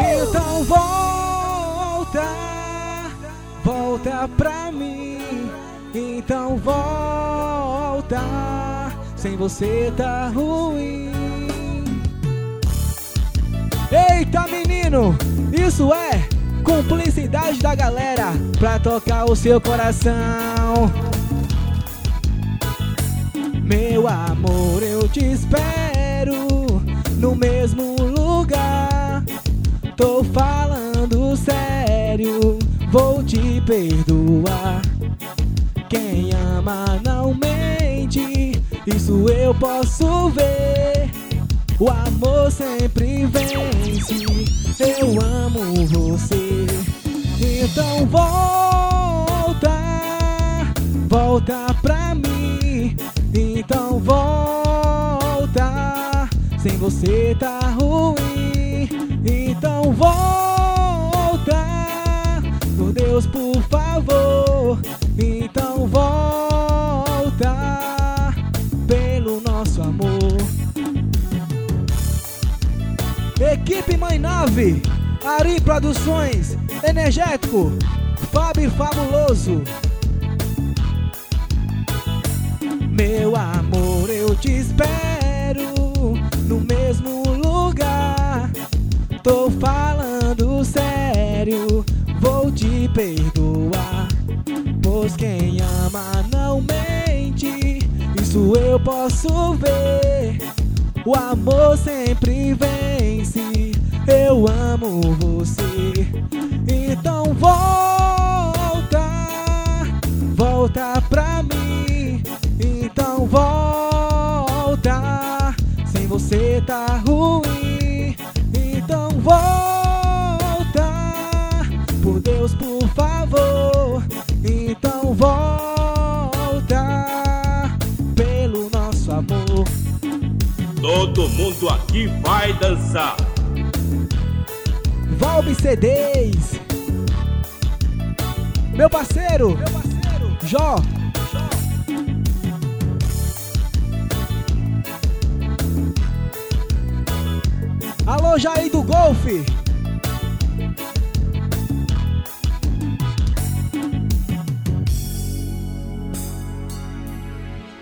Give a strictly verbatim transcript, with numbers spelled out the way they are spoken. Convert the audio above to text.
Então volta, volta pra mim. Então volta, sem você tá ruim. Eita menino, isso é cumplicidade da galera pra tocar o seu coração. Meu amor, eu te espero no mesmo lugar. Tô falando sério, vou te perdoar. Quem ama não mente, isso eu posso ver. O amor sempre vence, eu amo você. Então volta, volta pra mim. Então volta, sem você tá ruim. Então volta, por Deus, por favor. Então volta, pelo nosso amor. Equipe Mãe Nave, Ari Produções, Energético, Fábio Fabuloso. Meu amor, eu te espero no mesmo lugar. Tô falando sério, vou te perdoar. Pois quem ama não mente, isso eu posso ver. O amor sempre vence, eu amo você. Então volta, volta pra mim. Então volta, sem você tá ruim. Então volta, por Deus, por favor. Então volta, pelo nosso amor. Todo mundo aqui vai dançar. Valbe C Ds, meu parceiro, meu parceiro, Jó. Alô, Jair do Golfe.